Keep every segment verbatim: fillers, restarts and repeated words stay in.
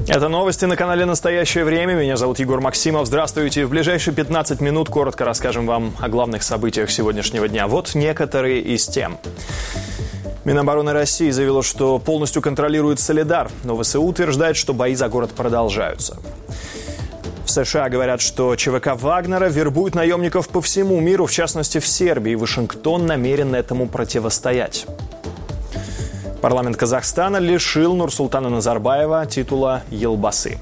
Это новости на канале «Настоящее время». Меня зовут Егор Максимов. Здравствуйте. В ближайшие пятнадцать минут коротко расскажем вам о главных событиях сегодняшнего дня. Вот некоторые из тем. Минобороны России заявило, что полностью контролирует Солидар, но ВСУ утверждает, что бои за город продолжаются. В США говорят, что ЧВК Вагнера вербует наемников по всему миру, в частности в Сербии. Вашингтон намерен этому противостоять. Парламент Казахстана лишил Нурсултана Назарбаева титула «Елбасы».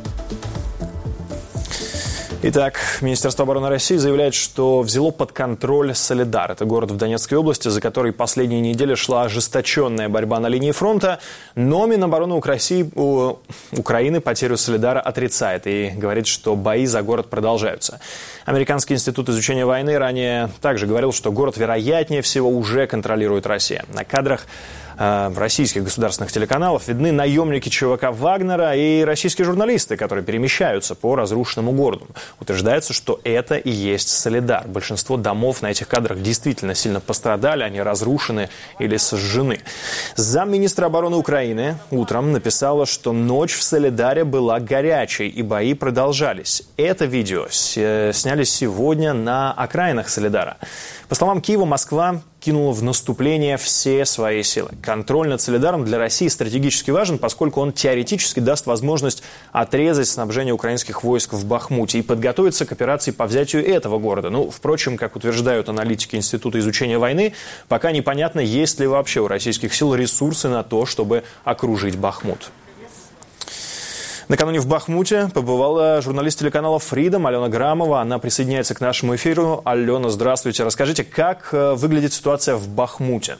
Итак, Министерство обороны России заявляет, что взяло под контроль Солидар. Это город в Донецкой области, за который последние недели шла ожесточенная борьба на линии фронта. Но Минобороны Украины потерю Солидара отрицает и говорит, что бои за город продолжаются. Американский институт изучения войны ранее также говорил, что город, вероятнее всего, уже контролирует Россия. На кадрах российских государственных телеканалов видны наемники ЧВК Вагнера и российские журналисты, которые перемещаются по разрушенному городу. Утверждается, что это и есть Солидар. Большинство домов на этих кадрах действительно сильно пострадали, они разрушены или сожжены. Замминистра обороны Украины утром написала, что ночь в Солидаре была горячей и бои продолжались. Это видео сняли сегодня на окраинах Солидара. По словам Киева, Москва кинула в наступление все свои силы. Контроль над Солидаром для России стратегически важен, поскольку он теоретически даст возможность отрезать снабжение украинских войск в Бахмуте и подготовиться к операции по взятию этого города. Ну, впрочем, как утверждают аналитики Института изучения войны, пока непонятно, есть ли вообще у российских сил ресурсы на то, чтобы окружить Бахмут. Накануне в Бахмуте побывала журналист телеканала Freedom Алена Грамова. Она присоединяется к нашему эфиру. Алена, здравствуйте. Расскажите, как выглядит ситуация в Бахмуте?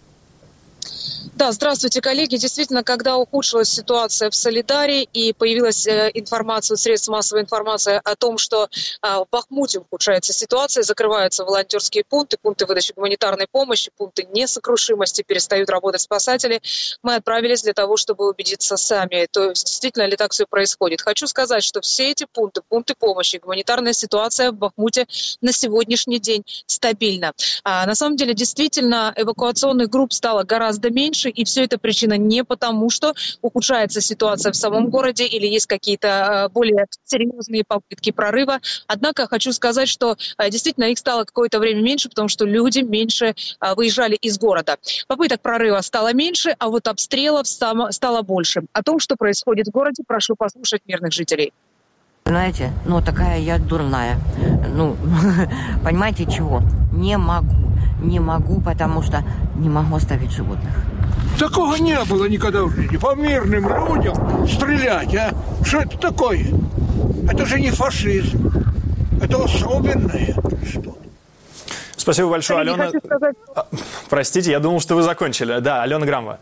Да, здравствуйте, коллеги. Действительно, когда ухудшилась ситуация в Солидаре и появилась информация, средств массовой информации о том, что в Бахмуте ухудшается ситуация, закрываются волонтерские пункты, пункты выдачи гуманитарной помощи, пункты несокрушимости, перестают работать спасатели, мы отправились для того, чтобы убедиться сами, то есть действительно ли так все происходит. Хочу сказать, что все эти пункты, пункты помощи, гуманитарная ситуация в Бахмуте на сегодняшний день стабильна. А на самом деле, действительно, эвакуационных групп стало гораздо меньше, и все это причина не потому, что ухудшается ситуация в самом городе или есть какие-то более серьезные попытки прорыва. Однако хочу сказать, что действительно их стало какое-то время меньше, потому что люди меньше выезжали из города. Попыток прорыва стало меньше, а вот обстрелов стало больше. О том, что происходит в городе, прошу послушать мирных жителей. Знаете, ну такая я дурная. Ну, понимаете, чего? Не могу. Не могу, потому что не могу оставить животных. Такого не было никогда в жизни. По мирным людям стрелять, а? Что это такое? Это же не фашизм. Это особенное. Что? Спасибо большое, Коллеги, Алена. сказать... Простите, я думал, что вы закончили. Да, Алена Грамова.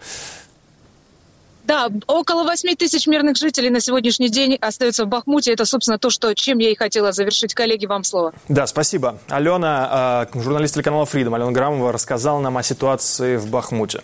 Да, около восьми тысяч мирных жителей на сегодняшний день остаются в Бахмуте. Это, собственно, то, что, чем я и хотела завершить. Коллеги, вам слово. Да, спасибо. Алена, журналист телеканала Freedom, Алена Грамова рассказала нам о ситуации в Бахмуте.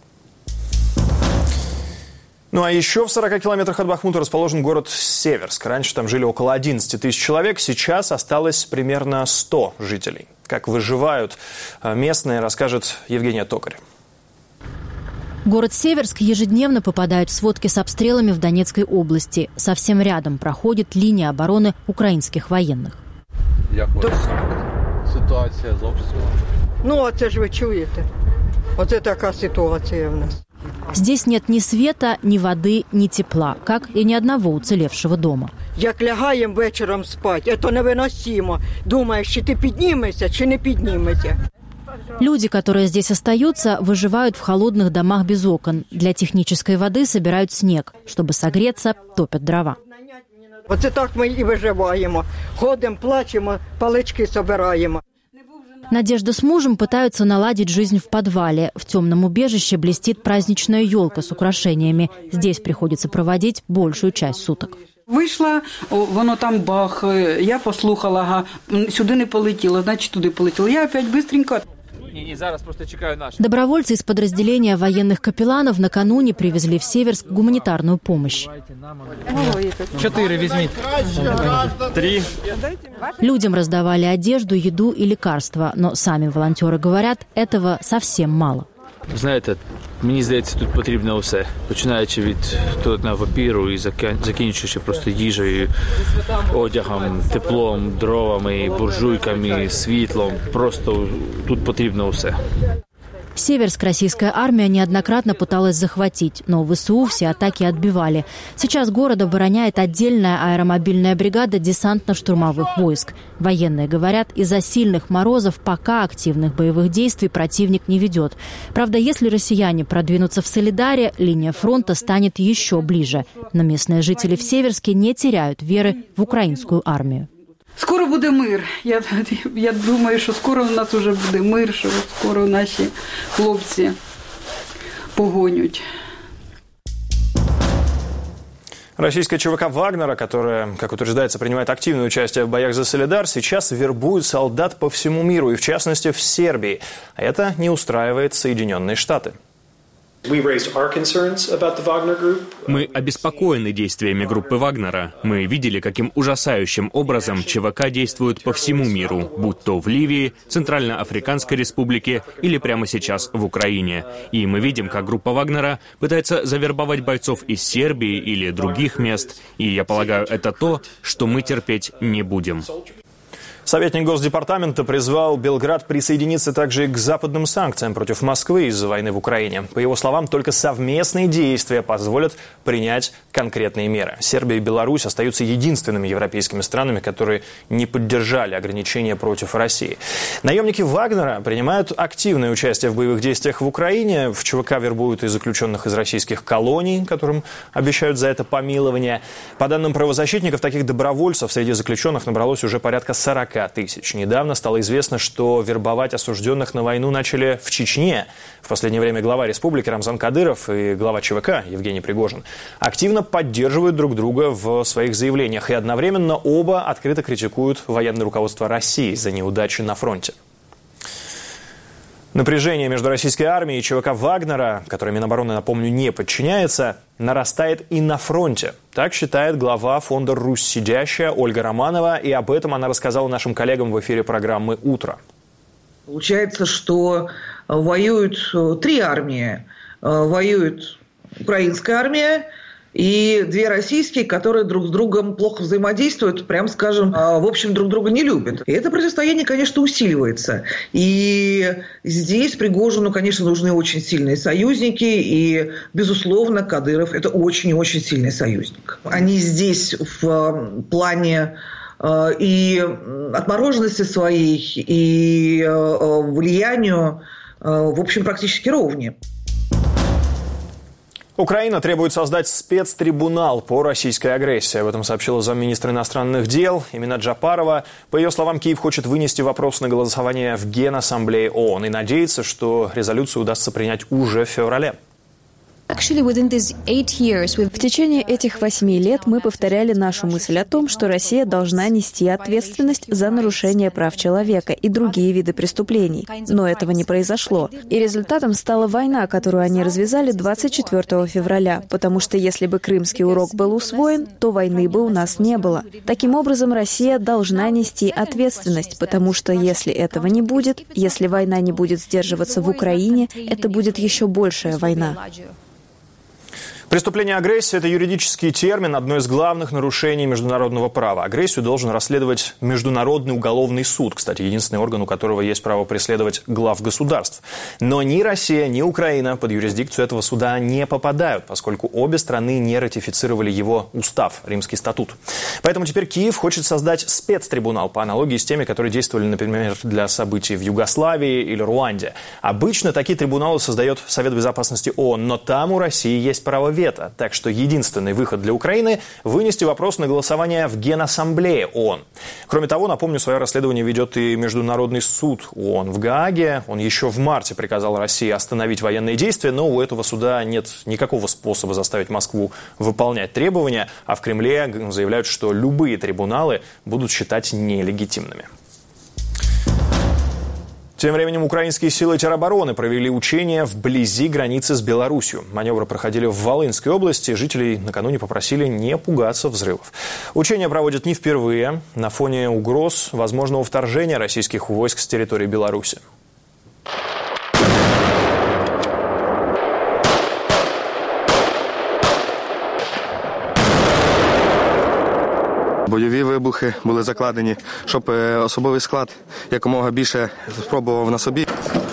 Ну а еще в сорока километрах от Бахмута расположен город Северск. Раньше там жили около одиннадцати тысяч человек, сейчас осталось примерно сто жителей. Как выживают местные, расскажет Евгения Токарь. Город Северск ежедневно попадает в сводки с обстрелами в Донецкой области. Совсем рядом проходит линия обороны украинских военных. Як ситуація з обстрілом? Ну, а це ж ви чуєте. Оце така ситуація в нас. Здесь нет ни света, ни воды, ни тепла, как и ни одного уцелевшего дома. Як лягаємо вечором спати, це невиносимо. Думаєш, чи ти піднімешся, чи не піднімешся. Люди, которые здесь остаются, выживают в холодных домах без окон. Для технической воды собирают снег. Чтобы согреться, топят дрова. Оце так ми і виживаємо. Ходимо, плачемо, палички собираємо. Надежда с мужем пытаются наладить жизнь в подвале. В темном убежище блестит праздничная елка с украшениями. Здесь приходится проводить большую часть суток. Вийшла, воно там бах, я послухала, ага, сюди не полетіло, значить туди полетіло. Я опять быстренько. Добровольцы из подразделения военных капелланов накануне привезли в Северск гуманитарную помощь. Четыре возьми. Три. Людям раздавали одежду, еду и лекарства, но сами волонтеры говорят, этого совсем мало. Знаєте, мені здається, тут потрібно все. Починаючи від туалетного папіру і закінчуючи просто їжею, одягом, теплом, дровами, буржуйками, світлом. Просто тут потрібно все. Северск российская армия неоднократно пыталась захватить, но ВСУ все атаки отбивали. Сейчас город обороняет отдельная аэромобильная бригада десантно-штурмовых войск. Военные говорят, из-за сильных морозов пока активных боевых действий противник не ведет. Правда, если россияне продвинутся в Солидаре, линия фронта станет еще ближе. Но местные жители в Северске не теряют веры в украинскую армию. Скоро буде мир. Я, я думаю, що скоро у нас вже буде мир, що скоро наші хлопці погонять. Российская ЧВК «Вагнера», которая, как утверждается, принимает активное участие в боях за Солидар, сейчас вербует солдат по всему миру, и в частности в Сербии. А это не устраивает Соединенные Штаты. Мы обеспокоены действиями группы Вагнера. Мы видели, каким ужасающим образом ЧВК действует по всему миру, будь то в Ливии, Центральноафриканской Республике или прямо сейчас в Украине. И мы видим, как группа Вагнера пытается завербовать бойцов из Сербии или других мест. И я полагаю, это то, что мы терпеть не будем. Советник Госдепартамента призвал Белград присоединиться также и к западным санкциям против Москвы из-за войны в Украине. По его словам, только совместные действия позволят принять конкретные меры. Сербия и Беларусь остаются единственными европейскими странами, которые не поддержали ограничения против России. Наемники Вагнера принимают активное участие в боевых действиях в Украине. В ЧВК вербуют и заключенных из российских колоний, которым обещают за это помилование. По данным правозащитников, таких добровольцев среди заключенных набралось уже порядка сорока тысяч. Недавно стало известно, что вербовать осужденных на войну начали в Чечне. В последнее время глава республики Рамзан Кадыров и глава ЧВК Евгений Пригожин активно поддерживают друг друга в своих заявлениях. И одновременно оба открыто критикуют военное руководство России за неудачи на фронте. Напряжение между российской армией и ЧВК Вагнера, которой Минобороны, напомню, не подчиняется, нарастает и на фронте. Так считает глава фонда «Русь сидящая» Ольга Романова, и об этом она рассказала нашим коллегам в эфире программы «Утро». Получается, что воюют три армии. Воюет украинская армия и две российские, которые друг с другом плохо взаимодействуют, прям скажем, в общем, друг друга не любят. И это противостояние, конечно, усиливается. И здесь Пригожину, конечно, нужны очень сильные союзники. И, безусловно, Кадыров – это очень-очень сильный союзник. Они здесь в плане и отмороженности своей, и влиянию, в общем, практически ровни. Украина требует создать спецтрибунал по российской агрессии. Об этом сообщила замминистра иностранных дел Эмина Джапарова. По ее словам, Киев хочет вынести вопрос на голосование в Генассамблее ООН и надеется, что резолюцию удастся принять уже в феврале. В течение этих восьми лет мы повторяли нашу мысль о том, что Россия должна нести ответственность за нарушение прав человека и другие виды преступлений. Но этого не произошло. И результатом стала война, которую они развязали двадцать четвёртого февраля, потому что если бы крымский урок был усвоен, то войны бы у нас не было. Таким образом, Россия должна нести ответственность, потому что если этого не будет, если война не будет сдерживаться в Украине, это будет еще большая война. Преступление агрессии – это юридический термин, одно из главных нарушений международного права. Агрессию должен расследовать Международный уголовный суд, кстати, единственный орган, у которого есть право преследовать глав государств. Но ни Россия, ни Украина под юрисдикцию этого суда не попадают, поскольку обе страны не ратифицировали его устав, Римский статут. Поэтому теперь Киев хочет создать спецтрибунал по аналогии с теми, которые действовали, например, для событий в Югославии или Руанде. Обычно такие трибуналы создает Совет Безопасности ООН, но там у России есть право вето. Так что единственный выход для Украины – вынести вопрос на голосование в Генассамблее ООН. Кроме того, напомню, свое расследование ведет и Международный суд ООН в Гааге. Он еще в марте приказал России остановить военные действия, но у этого суда нет никакого способа заставить Москву выполнять требования, а в Кремле заявляют, что любые трибуналы будут считать нелегитимными. Тем временем украинские силы теробороны провели учения вблизи границы с Беларусью. Маневры проходили в Волынской области. Жителей накануне попросили не пугаться взрывов. Учения проводят не впервые на фоне угроз возможного вторжения российских войск с территории Беларуси. бойові вибухи були закладені, щоб особовий склад якомога більше спробував на собі.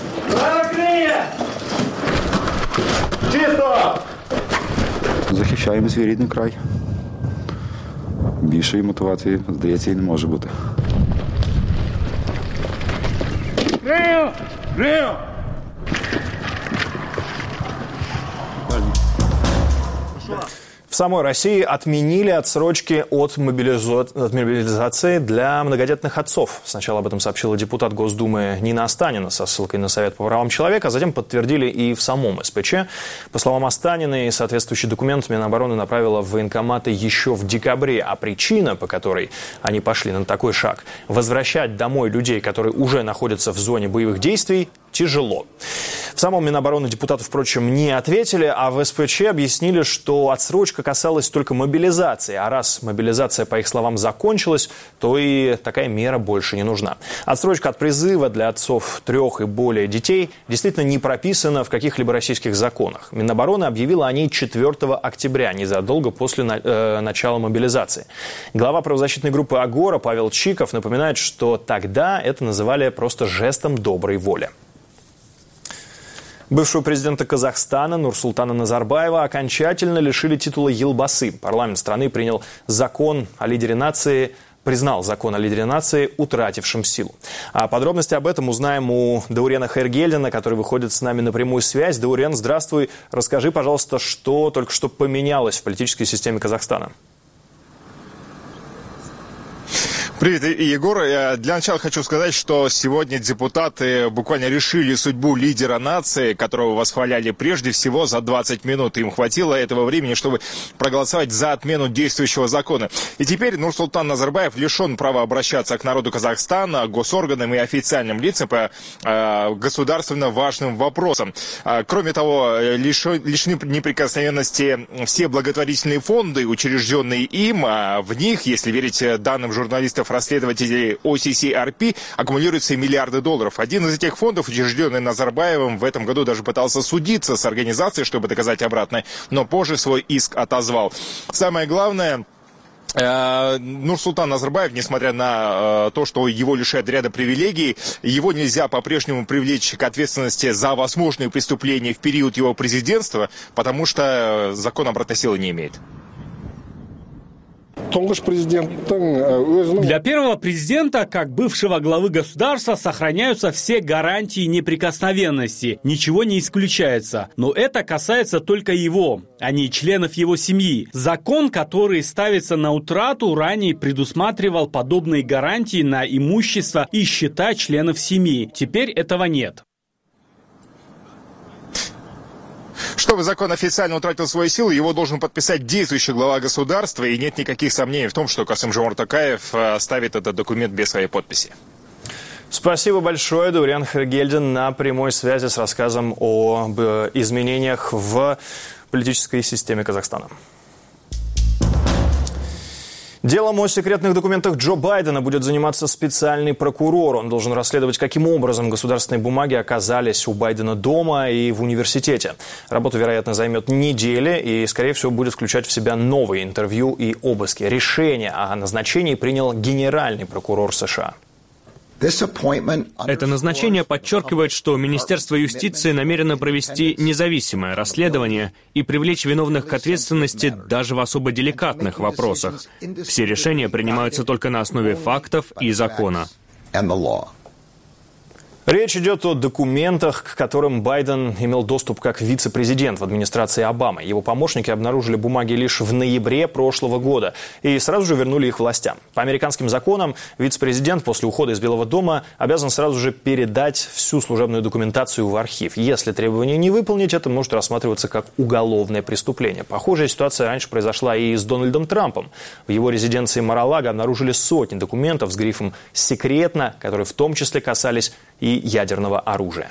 Чисто! Захищаємо свій рідний край. Більшої мотивації, здається, і не може бути. Рию! Рию! В самой России отменили отсрочки от, мобилиза... от мобилизации для многодетных отцов. Сначала об этом сообщила депутат Госдумы Нина Останина со ссылкой на Совет по правам человека, а затем подтвердили и в самом СПЧ. По словам Останиной, соответствующий документ Минобороны направила в военкоматы еще в декабре, а причина, по которой они пошли на такой шаг – возвращать домой людей, которые уже находятся в зоне боевых действий, тяжело. В самом Минобороны депутату, впрочем, не ответили, а в СПЧ объяснили, что отсрочка касалась только мобилизации. А раз мобилизация, по их словам, закончилась, то и такая мера больше не нужна. Отсрочка от призыва для отцов трех и более детей действительно не прописана в каких-либо российских законах. Минобороны объявила о ней четвёртого октября, незадолго после э, начала мобилизации. Глава правозащитной группы «Агора» Павел Чиков напоминает, что тогда это называли просто жестом доброй воли. Бывшего президента Казахстана Нурсултана Назарбаева окончательно лишили титула елбасы. Парламент страны принял закон о лидере нации, признал закон о лидере нации утратившим силу. А подробности об этом узнаем у Даурена Хайргельдина, который выходит с нами на прямую связь. Даурен, здравствуй. Расскажи, пожалуйста, что только что поменялось в политической системе Казахстана. Привет, Егор. Для начала хочу сказать, что сегодня депутаты буквально решили судьбу лидера нации, которого восхваляли прежде всего за двадцать минут. Им хватило этого времени, чтобы проголосовать за отмену действующего закона. И теперь Нурсултан Назарбаев лишен права обращаться к народу Казахстана, госорганам и официальным лицам по э, государственно важным вопросам. А, кроме того, лишо, лишены неприкосновенности все благотворительные фонды, учрежденные им. А в них, если верить данным журналистов, расследователей о си си ар пи, аккумулируются миллиарды долларов. Один из этих фондов, учрежденный Назарбаевым, в этом году даже пытался судиться с организацией, чтобы доказать обратное, но позже свой иск отозвал. Самое главное... Нурсултан Назарбаев, несмотря на то, что его лишают ряда привилегий, его нельзя по-прежнему привлечь к ответственности за возможные преступления в период его президентства, потому что закон обратной силы не имеет. Для первого президента, как бывшего главы государства, сохраняются все гарантии неприкосновенности. Ничего не исключается. Но это касается только его, а не членов его семьи. Закон, который ставится на утрату, ранее предусматривал подобные гарантии на имущество и счета членов семьи. Теперь этого нет. Чтобы закон официально утратил свою силу, его должен подписать действующий глава государства, и нет никаких сомнений в том, что Касым-Жомарт Токаев ставит этот документ без своей подписи. Спасибо большое, Даурен Хайргельдин, на прямой связи с рассказом об изменениях в политической системе Казахстана. Делом о секретных документах Джо Байдена будет заниматься специальный прокурор. Он должен расследовать, каким образом государственные бумаги оказались у Байдена дома и в университете. Работа, вероятно, займет недели и, скорее всего, будет включать в себя новые интервью и обыски. Решение о назначении принял генеральный прокурор США. Это назначение подчеркивает, что Министерство юстиции намерено провести независимое расследование и привлечь виновных к ответственности даже в особо деликатных вопросах. Все решения принимаются только на основе фактов и закона. Речь идет о документах, к которым Байден имел доступ как вице-президент в администрации Обамы. Его помощники обнаружили бумаги лишь в ноябре прошлого года и сразу же вернули их властям. По американским законам вице-президент после ухода из Белого дома обязан сразу же передать всю служебную документацию в архив. Если требования не выполнить, это может рассматриваться как уголовное преступление. Похожая ситуация раньше произошла и с Дональдом Трампом. В его резиденции Мар-а-Лаго обнаружили сотни документов с грифом «секретно», которые в том числе касались и ядерного оружия.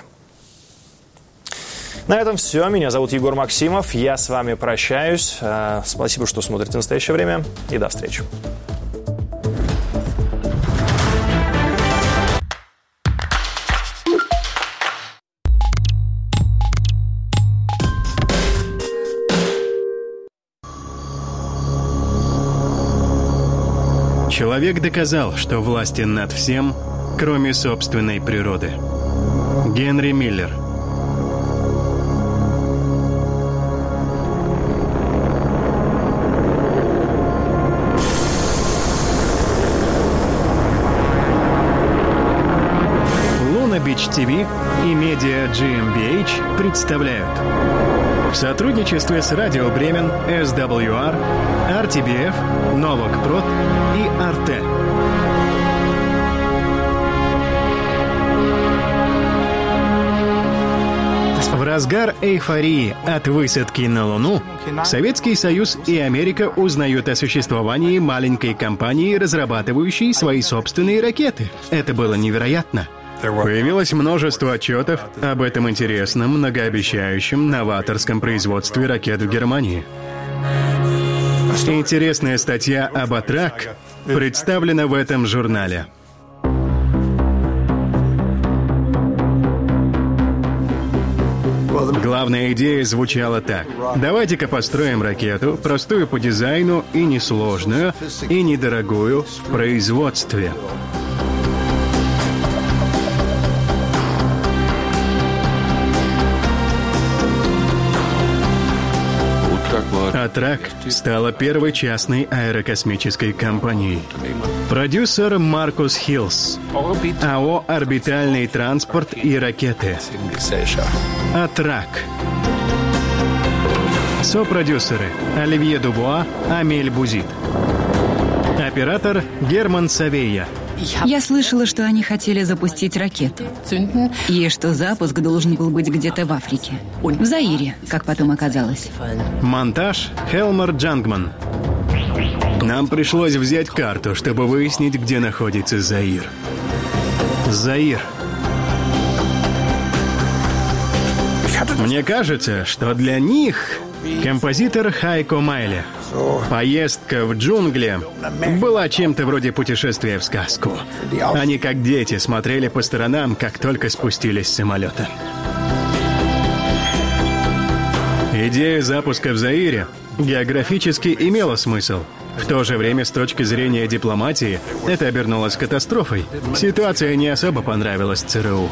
На этом все. Меня зовут Егор Максимов. Я с вами прощаюсь. Спасибо, что смотрите «Настоящее время». И до встречи. Человек доказал, что властен над всем, кроме собственной природы. Генри Миллер. Луна Бич ти ви и медиа джи эм би эйч представляют в сотрудничестве с Радио Бремен, эс дабл ю ар, ар ти би эф, Новак Прод и Арте. В разгар эйфории от высадки на Луну Советский Союз и Америка узнают о существовании маленькой компании, разрабатывающей свои собственные ракеты. Это было невероятно. Появилось множество отчетов об этом интересном, многообещающем, новаторском производстве ракет в Германии. Интересная статья об Атрак представлена в этом журнале. Главная идея звучала так. Давайте-ка построим ракету, простую по дизайну и несложную, и недорогую в производстве. Атрак стала первой частной аэрокосмической компанией. Продюсер Маркус Хиллс. АО «Орбитальный транспорт и ракеты». Атрак. Сопродюсеры Оливье Дубуа, Амель Бузит. Оператор Герман Савейя. Я слышала, что они хотели запустить ракету. И что запуск должен был быть где-то в Африке. В Заире, как потом оказалось. Монтаж Хелмар Джангман. Нам пришлось взять карту, чтобы выяснить, где находится Заир. Заир. Мне кажется, что для них композитор Хайко Майле поездка в джунгли была чем-то вроде путешествия в сказку. Они, как дети, смотрели по сторонам, как только спустились с самолета. Идея запуска в Заире географически имела смысл. В то же время, с точки зрения дипломатии, это обернулось катастрофой. Ситуация не особо понравилась ЦРУ.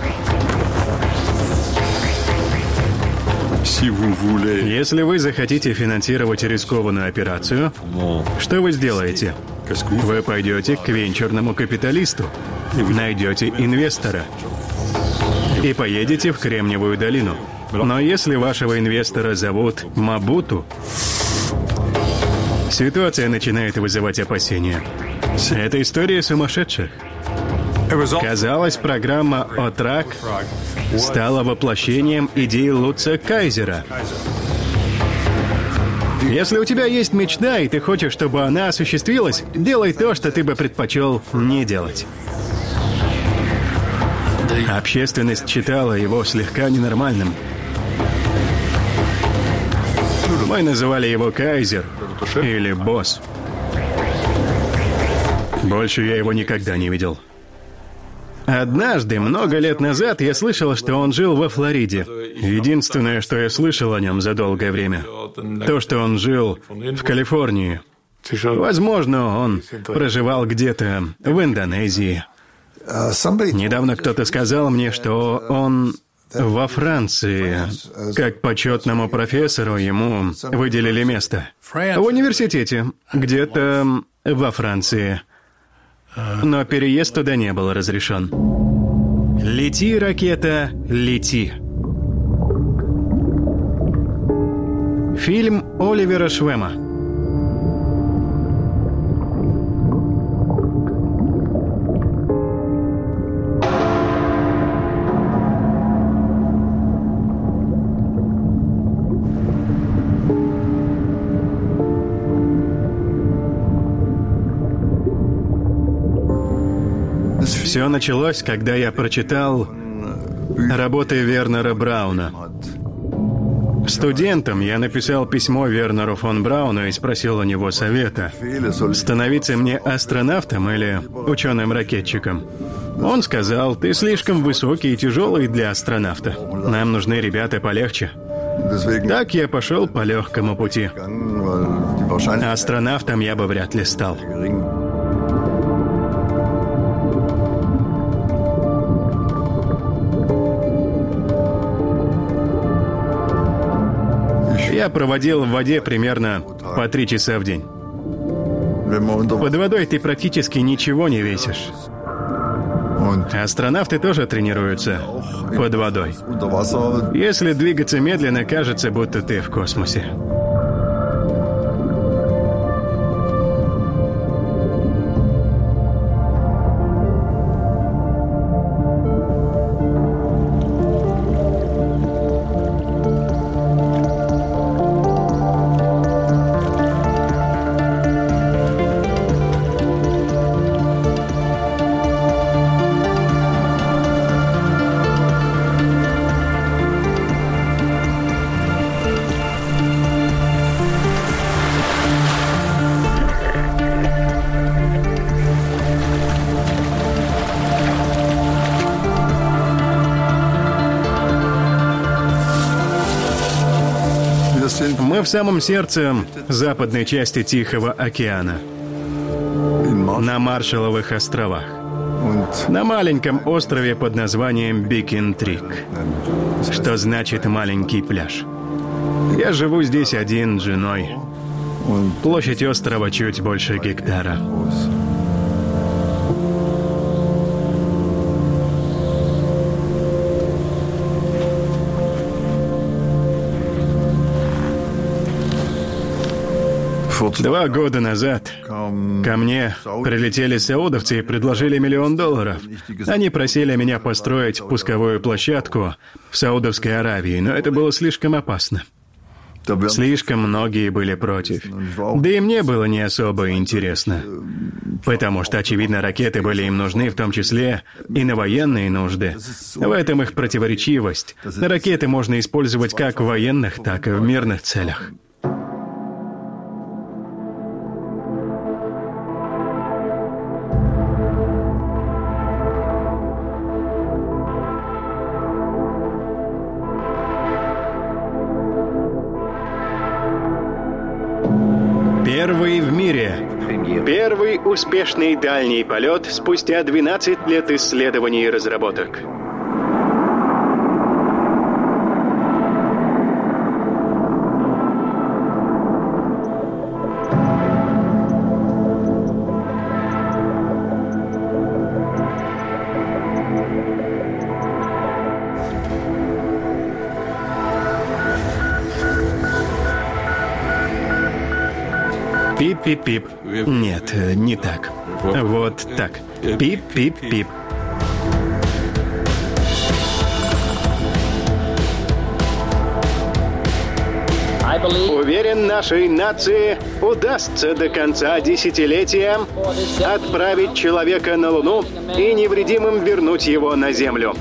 Если вы захотите финансировать рискованную операцию, что вы сделаете? Вы пойдете к венчурному капиталисту, найдете инвестора и поедете в Кремниевую долину. Но если вашего инвестора зовут Мабуту, ситуация начинает вызывать опасения. Это история сумасшедших. Казалось, программа «Атрак» стала воплощением идеи Лутца Кайзера. Если у тебя есть мечта, и ты хочешь, чтобы она осуществилась, делай то, что ты бы предпочел не делать. Общественность считала его слегка ненормальным. Мы называли его Кайзер или босс. Больше я его никогда не видел. Однажды, много лет назад, я слышал, что он жил во Флориде. Единственное, что я слышал о нем за долгое время, то, что он жил в Калифорнии. Возможно, он проживал где-то в Индонезии. Недавно кто-то сказал мне, что он во Франции. Как почетному профессору ему выделили место. В университете, где-то во Франции. Но переезд туда не был разрешен. Лети, ракета, лети. Фильм Оливера Швема. Все началось, когда я прочитал работы Вернера Брауна. Студентом я написал письмо Вернеру фон Брауну и спросил у него совета, становиться мне астронавтом или ученым-ракетчиком. Он сказал: ты слишком высокий и тяжелый для астронавта. Нам нужны ребята полегче. Так я пошел по легкому пути. Астронавтом я бы вряд ли стал. Я проводил в воде примерно по три часа в день. Под водой ты практически ничего не весишь. Астронавты тоже тренируются под водой. Если двигаться медленно, кажется, будто ты в космосе. Мы в самом сердце западной части Тихого океана, на Маршалловых островах, на маленьком острове под названием Бикин-Трик, что значит «маленький пляж». Я живу здесь один с женой. Площадь острова чуть больше гектара. Два года назад ко мне прилетели саудовцы и предложили миллион долларов. Они просили меня построить пусковую площадку в Саудовской Аравии, но это было слишком опасно. Слишком многие были против. Да и мне было не особо интересно. Потому что, очевидно, ракеты были им нужны, в том числе и на военные нужды. В этом их противоречивость. Ракеты можно использовать как в военных, так и в мирных целях. Первый в мире. Первый успешный дальний полет спустя двенадцать лет исследований и разработок. Пип-пип-пип. Нет, не так. Вот так. Пип-пип-пип. Уверен, нашей нации удастся до конца десятилетия отправить человека на Луну и невредимым вернуть его на Землю.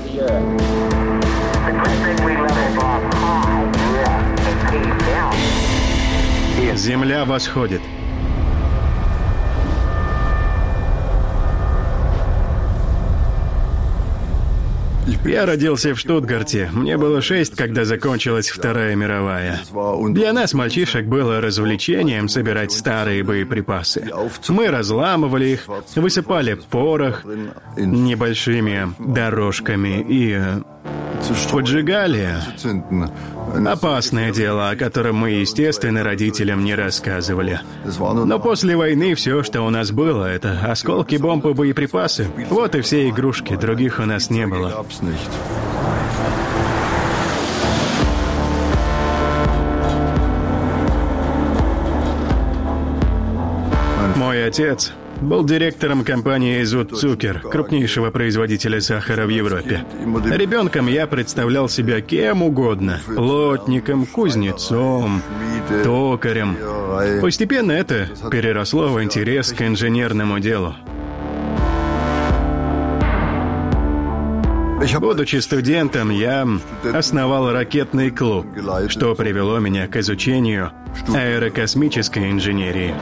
Земля восходит. Я родился в Штутгарте. Мне было шесть, когда закончилась Вторая мировая. Для нас, мальчишек, было развлечением собирать старые боеприпасы. Мы разламывали их, высыпали порох небольшими дорожками и поджигали. Опасное дело, о котором мы, естественно, родителям не рассказывали. Но после войны все, что у нас было, это осколки бомб и боеприпасы. Вот и все игрушки, других у нас не было. Мой отец был директором компании «Зуд Цукер», крупнейшего производителя сахара в Европе. Ребенком я представлял себя кем угодно – плотником, кузнецом, токарем. Постепенно это переросло в интерес к инженерному делу. Будучи студентом, я основал ракетный клуб, что привело меня к изучению аэрокосмической инженерии.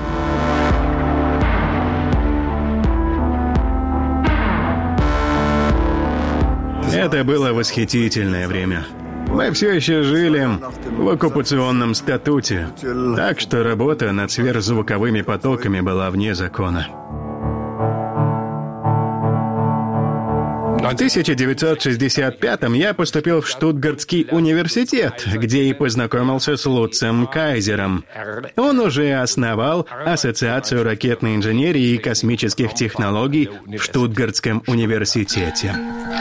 Это было восхитительное время. Мы все еще жили в оккупационном статуте, так что работа над сверхзвуковыми потоками была вне закона. В тысяча девятьсот шестьдесят пятом я поступил в Штутгартский университет, где и познакомился с Луцем Кайзером. Он уже основал Ассоциацию ракетной инженерии и космических технологий в Штутгартском университете.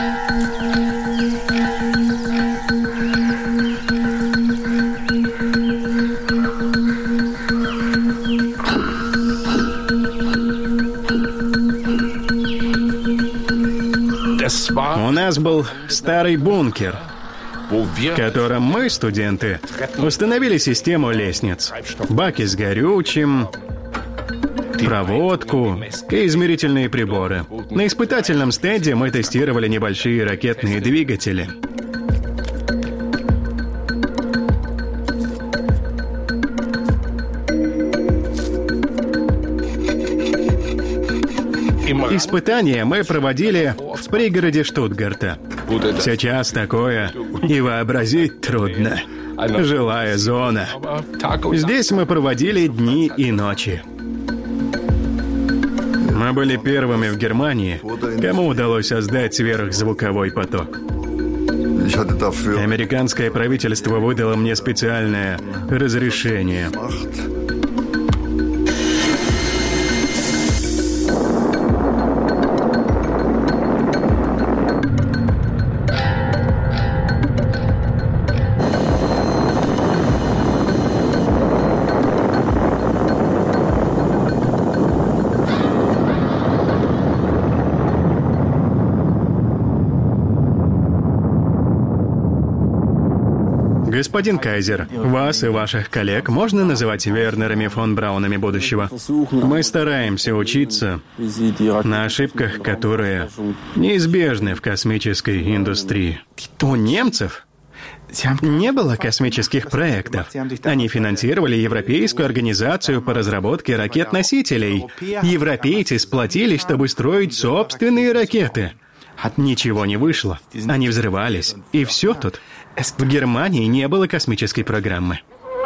У нас был старый бункер, в котором мы, студенты, установили систему лестниц, баки с горючим, проводку и измерительные приборы. На испытательном стенде мы тестировали небольшие ракетные двигатели. Испытания мы проводили в пригороде Штутгарта. Сейчас такое и вообразить трудно. Жилая зона. Здесь мы проводили дни и ночи. Мы были первыми в Германии, кому удалось создать сверхзвуковой поток. Американское правительство выдало мне специальное разрешение. Господин Кайзер, вас и ваших коллег можно называть Вернерами фон Браунами будущего? Мы стараемся учиться на ошибках, которые неизбежны в космической индустрии. У немцев не было космических проектов. Они финансировали Европейскую организацию по разработке ракет-носителей. Европейцы сплотились, чтобы строить собственные ракеты. Ничего не вышло. Они взрывались. И все тут. В Германии не было космической программы.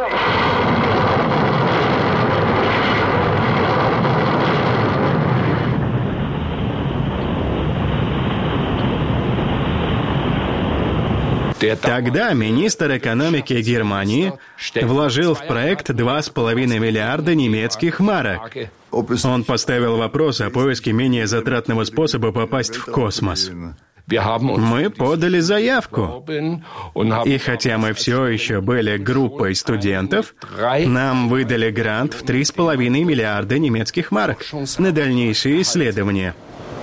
Тогда министр экономики Германии вложил в проект два с половиной миллиарда немецких марок. Он поставил вопрос о поиске менее затратного способа попасть в космос. Мы подали заявку. И хотя мы все еще были группой студентов, нам выдали грант в три с половиной миллиарда немецких марок на дальнейшие исследования.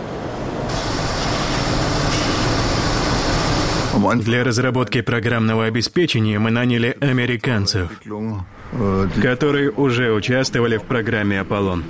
Для разработки программного обеспечения мы наняли американцев, которые уже участвовали в программе «Аполлон».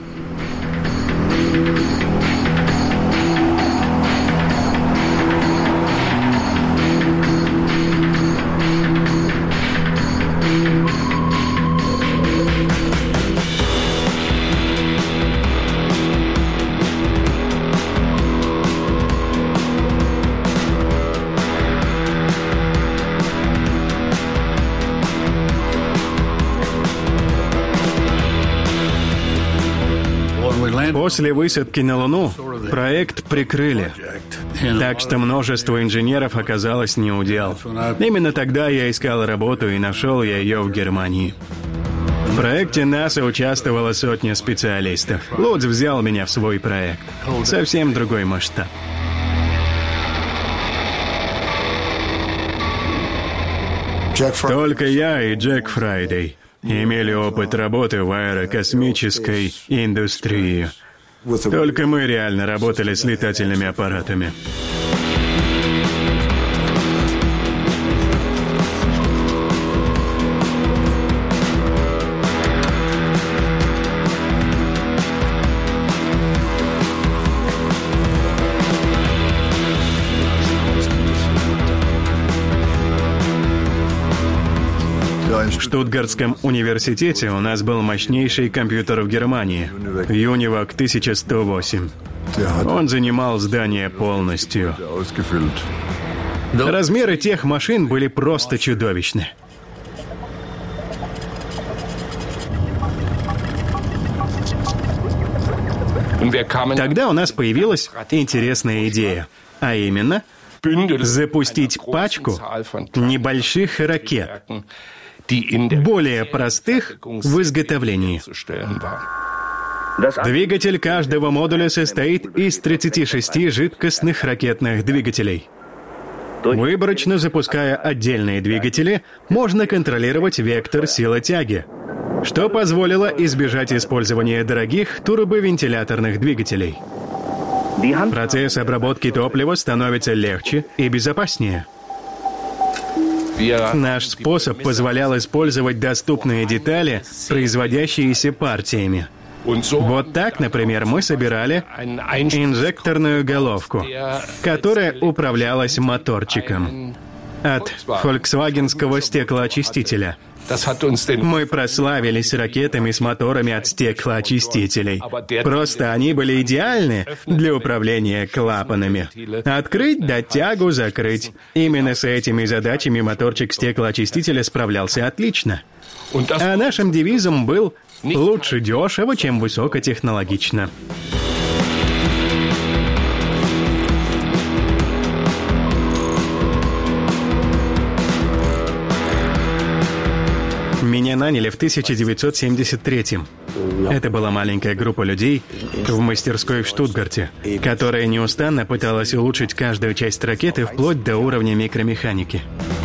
После высадки на Луну проект прикрыли, так что множество инженеров оказалось неудел. Именно тогда я искал работу и нашел я ее в Германии. В проекте НАСА участвовала сотня специалистов. Луц взял меня в свой проект. Совсем другой масштаб. Только я и Джек Фрайдей имели опыт работы в аэрокосмической индустрии. Только мы реально работали с летательными аппаратами. В Штутгартском университете у нас был мощнейший компьютер в Германии, Юнивак тысяча сто восемь. Он занимал здание полностью. Размеры тех машин были просто чудовищны. Тогда у нас появилась интересная идея, а именно запустить пачку небольших ракет, более простых в изготовлении. Двигатель каждого модуля состоит из тридцати шести жидкостных ракетных двигателей. Выборочно запуская отдельные двигатели, можно контролировать вектор силы тяги, что позволило избежать использования дорогих турбовентиляторных двигателей. Процесс обработки топлива становится легче и безопаснее. Наш способ позволял использовать доступные детали, производящиеся партиями. Вот так, например, мы собирали инжекторную головку, которая управлялась моторчиком от фольксвагенского стеклоочистителя. Мы прославились ракетами с моторами от стеклоочистителей. Просто они были идеальны для управления клапанами. Открыть, дать тягу, закрыть. Именно с этими задачами моторчик стеклоочистителя справлялся отлично. А нашим девизом был «Лучше дешево, чем высокотехнологично». Меня наняли в тысяча девятьсот семьдесят третьем. Это была маленькая группа людей в мастерской в Штутгарте, которая неустанно пыталась улучшить каждую часть ракеты вплоть до уровня микромеханики.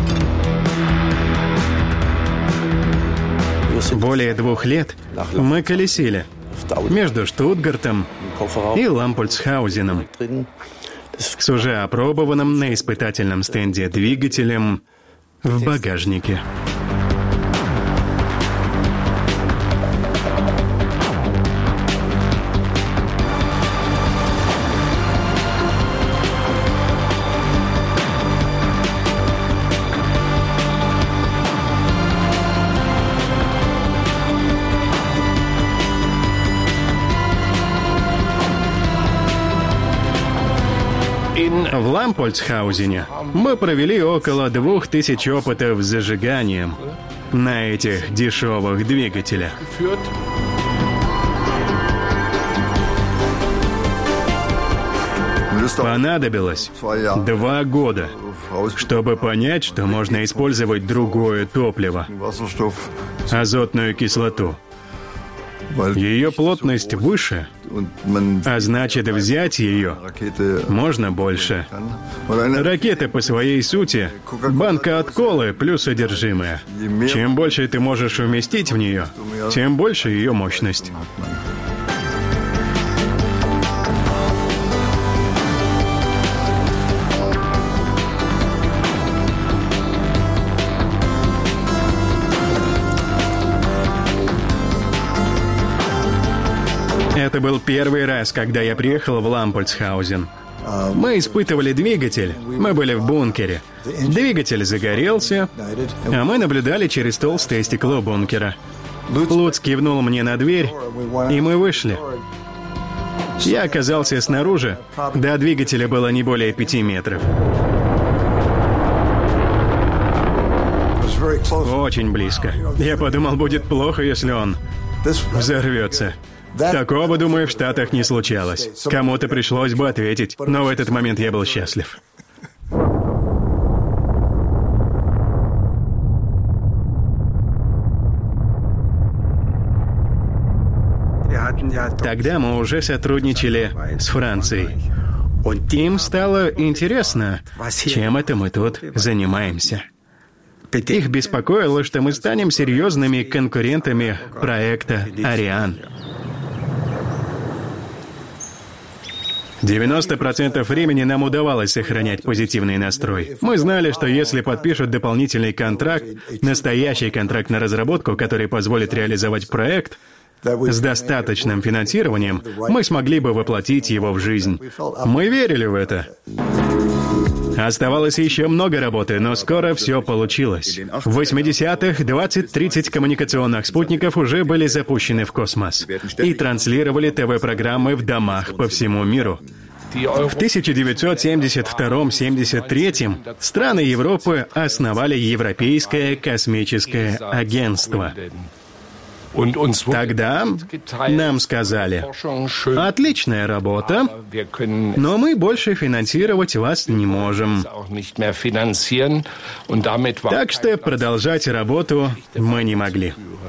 Более двух лет мы колесили между Штутгартом и Лампольцхаузеном с уже опробованным на испытательном стенде двигателем в багажнике. В Лампольцхаузене мы провели около двух тысяч опытов с зажиганием на этих дешевых двигателях. Понадобилось два года, чтобы понять, что можно использовать другое топливо – азотную кислоту. Ее плотность выше, а значит, взять ее можно больше. Ракета по своей сути – банка от колы плюс содержимое. Чем больше ты можешь уместить в нее, тем больше ее мощность. Это был первый раз, когда я приехал в Лампольцхаузен. Мы испытывали двигатель, мы были в бункере. Двигатель загорелся, а мы наблюдали через толстое стекло бункера. Луц кивнул мне на дверь, и мы вышли. Я оказался снаружи, до двигателя было не более пяти метров. Очень близко. Я подумал, будет плохо, если он взорвется. Такого, думаю, в Штатах не случалось. Кому-то пришлось бы ответить, но в этот момент я был счастлив. Тогда мы уже сотрудничали с Францией. Им стало интересно, чем это мы тут занимаемся. Их беспокоило, что мы станем серьезными конкурентами проекта «Ариан». девяносто процентов времени нам удавалось сохранять позитивный настрой. Мы знали, что если подпишут дополнительный контракт, настоящий контракт на разработку, который позволит реализовать проект, с достаточным финансированием, мы смогли бы воплотить его в жизнь. Мы верили в это. Оставалось еще много работы, но скоро все получилось. В восьмидесятых двадцать-тридцать коммуникационных спутников уже были запущены в космос и транслировали ТВ-программы в домах по всему миру. В тысяча девятьсот семьдесят втором — семьдесят третьем страны Европы основали Европейское космическое агентство. Тогда нам сказали: отличная работа, но мы больше финансировать вас не можем. Так что продолжать работу мы не могли.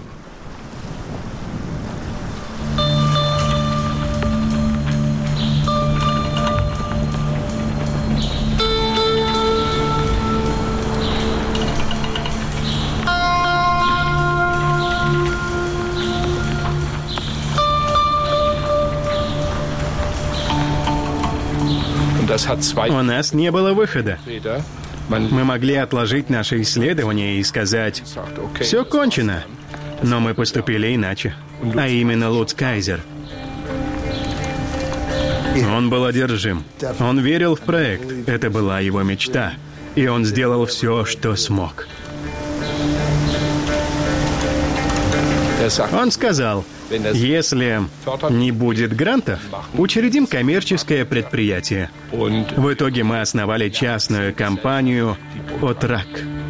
У нас не было выхода. Мы могли отложить наши исследования и сказать: все кончено. Но мы поступили иначе. А именно Луц Кайзер. Он был одержим. Он верил в проект. Это была его мечта. И он сделал все, что смог. Он сказал: если не будет грантов, учредим коммерческое предприятие. В итоге мы основали частную компанию «Отрак».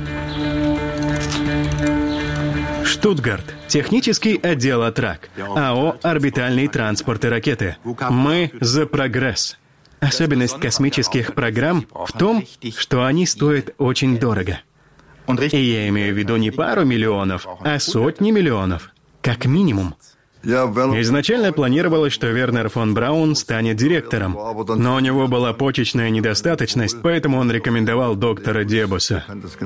Штутгарт. Технический отдел «Отрак». АО «Орбитальный транспорт и ракеты». Мы за прогресс. Особенность космических программ в том, что они стоят очень дорого. И я имею в виду не пару миллионов, а сотни миллионов. Как минимум. Изначально планировалось, что Вернер фон Браун станет директором, но у него была почечная недостаточность, поэтому он рекомендовал доктора Дебуса.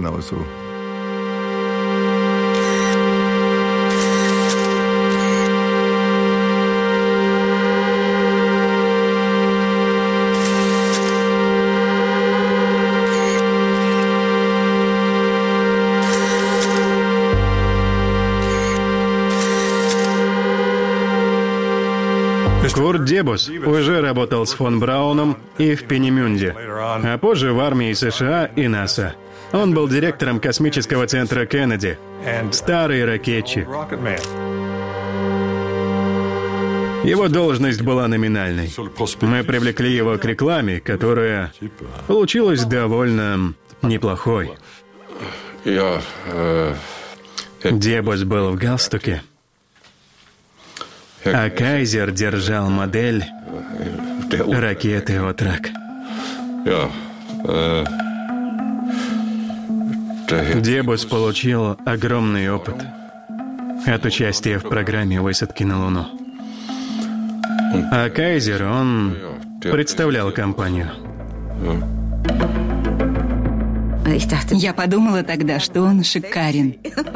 Курт Дебус уже работал с фон Брауном и в Пенемюнде, а позже в армии США и НАСА. Он был директором космического центра Кеннеди, старый ракетчик. Его должность была номинальной. Мы привлекли его к рекламе, которая получилась довольно неплохой. Дебус был в галстуке, а Кайзер держал модель ракеты «Отрак». Дебус получил огромный опыт от участия в программе высадки на Луну. А Кайзер, он представлял компанию. Я подумала тогда, что он шикарен.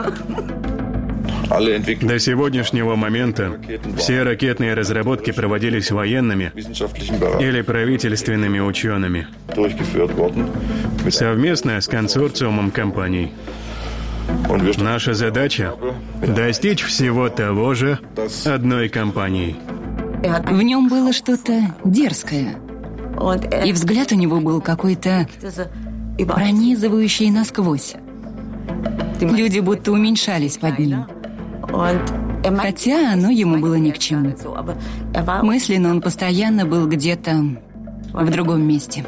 До сегодняхнего момента все ракетные разработки проводились военными или правительственными учеными, совместно с консорциумом компаний. Наша задача – достичь всего того же одной компанией. В нем было что-то дерзкое. И взгляд у него был какой-то пронизывающий насквозь. Люди будто уменьшались под ним. Хотя оно ему было ни к чему. Мысленно он постоянно был где-то в другом месте.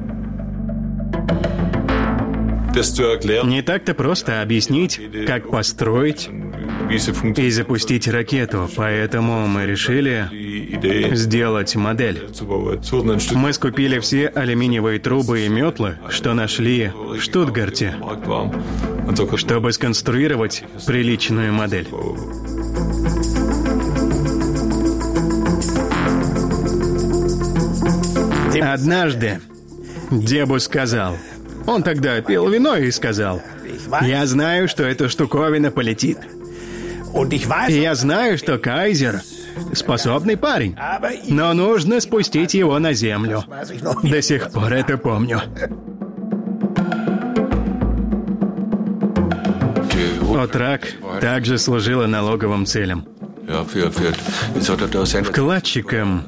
Не так-то просто объяснить, как построить и запустить ракету, поэтому мы решили сделать модель. Мы скупили все алюминиевые трубы и метлы, что нашли в Штутгарте, чтобы сконструировать приличную модель. Однажды Дебус сказал, он тогда пил вино и сказал: «Я знаю, что эта штуковина полетит. И я знаю, что Кайзер способный парень, но нужно спустить его на землю. До сих пор это помню». Отрак также служила налоговым целям. Вкладчикам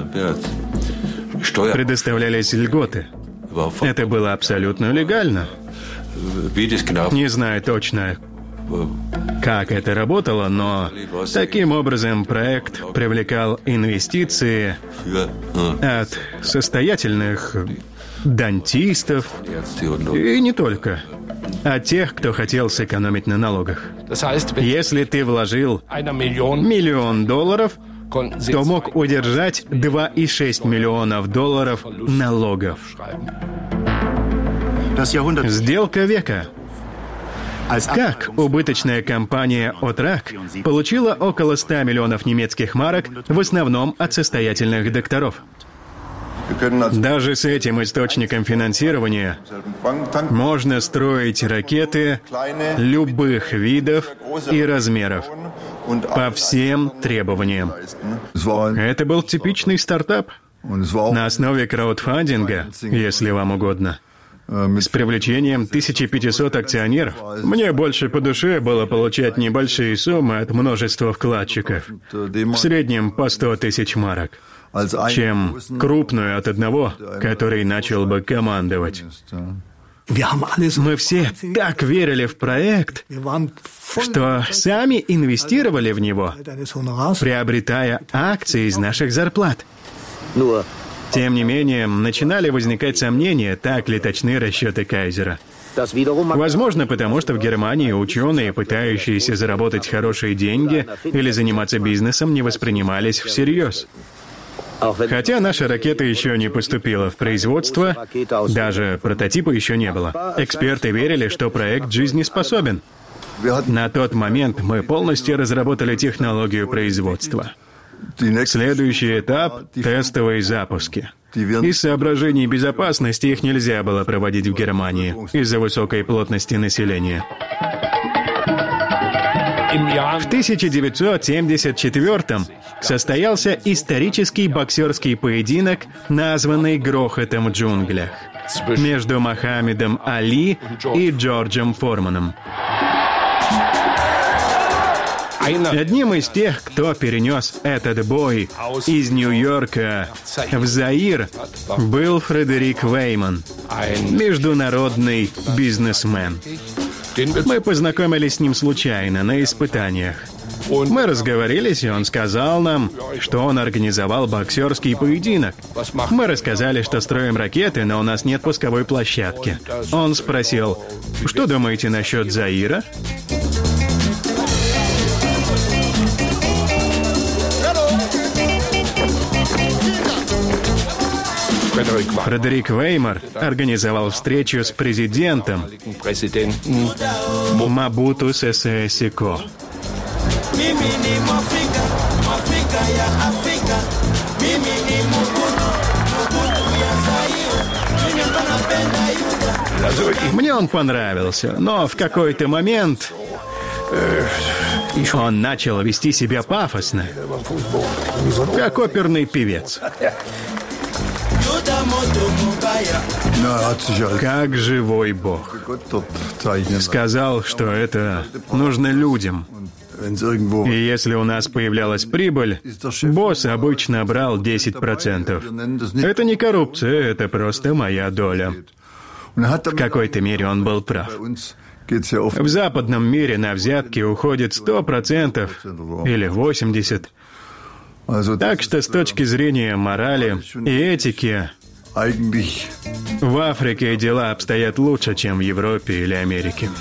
предоставлялись льготы. Это было абсолютно легально. Не знаю точно, как это работало, но таким образом проект привлекал инвестиции от состоятельных дантистов и не только, от тех, кто хотел сэкономить на налогах. Если ты вложил миллион долларов, то мог удержать два и шесть миллионов долларов налогов. Сделка века. Как убыточная компания «Отрак» получила около ста миллионов немецких марок, в основном от состоятельных докторов? Даже с этим источником финансирования можно строить ракеты любых видов и размеров по всем требованиям. Это был типичный стартап на основе краудфандинга, если вам угодно. С привлечением тысяча пятьсот акционеров. Мне больше по душе было получать небольшие суммы от множества вкладчиков, в среднем по сто тысяч марок, чем крупную от одного, который начал бы командовать. Мы все так верили в проект, что сами инвестировали в него, приобретая акции из наших зарплат. Тем не менее, начинали возникать сомнения, так ли точны расчеты Кайзера. Возможно, потому что в Германии ученые, пытающиеся заработать хорошие деньги или заниматься бизнесом, не воспринимались всерьез. Хотя наша ракета еще не поступила в производство, даже прототипа еще не было. Эксперты верили, что проект жизнеспособен. На тот момент мы полностью разработали технологию производства. Следующий этап — тестовые запуски. Из соображений безопасности их нельзя было проводить в Германии из-за высокой плотности населения. В тысяча девятьсот семьдесят четвёртом состоялся исторический боксерский поединок, названный «Грохотом в джунглях», между Мохаммедом Али и Джорджем Форманом. Одним из тех, кто перенес этот бой из Нью-Йорка в Заир, был Фредерик Вейман, международный бизнесмен. Мы познакомились с ним случайно, на испытаниях. Мы разговорились, и он сказал нам, что он организовал боксерский поединок. Мы рассказали, что строим ракеты, но у нас нет пусковой площадки. Он спросил: «Что думаете насчет Заира?» Фредерик Веймар организовал встречу с президентом Мабуту Сесе Секо. Мне он понравился, но в какой-то момент он начал вести себя пафосно, как оперный певец. Как живой Бог. Сказал, что это нужно людям. И если у нас появлялась прибыль, босс обычно брал десять процентов. Это не коррупция, это просто моя доля. В какой-то мере он был прав. В западном мире на взятки уходит сто процентов или восемьдесят процентов. Так что с точки зрения морали и этики, в Африке дела обстоят лучше, чем в Европе или Америке.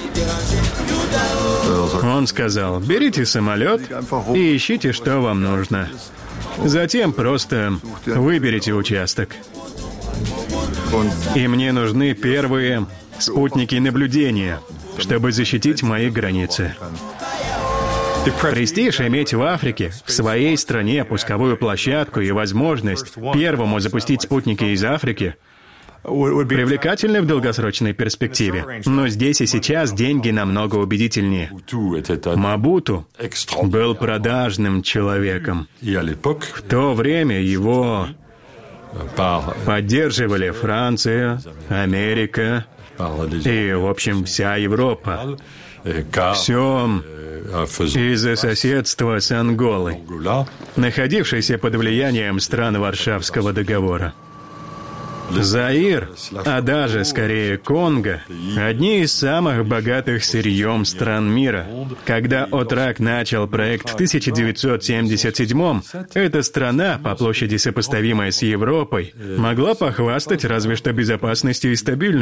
Он сказал: берите самолет и ищите, что вам нужно. Затем просто выберите участок. И мне нужны первые спутники наблюдения, чтобы защитить мои границы. Престиж иметь в Африке, в своей стране, пусковую площадку и возможность первому запустить спутники из Африки привлекательны в долгосрочной перспективе. Но здесь и сейчас деньги намного убедительнее. Мабуту был продажным человеком. В то время его поддерживали Франция, Америка и, в общем, вся Европа. Все из-за соседства с Анголой, находившейся под влиянием стран Варшавского договора. Заир, а даже скорее Конго, одни из самых богатых сырьем стран мира. Когда Отрак начал проект в тысяча девятьсот семьдесят седьмом, эта страна, по площади сопоставимая с Европой, могла похвастать разве что безопасностью и стабильностью.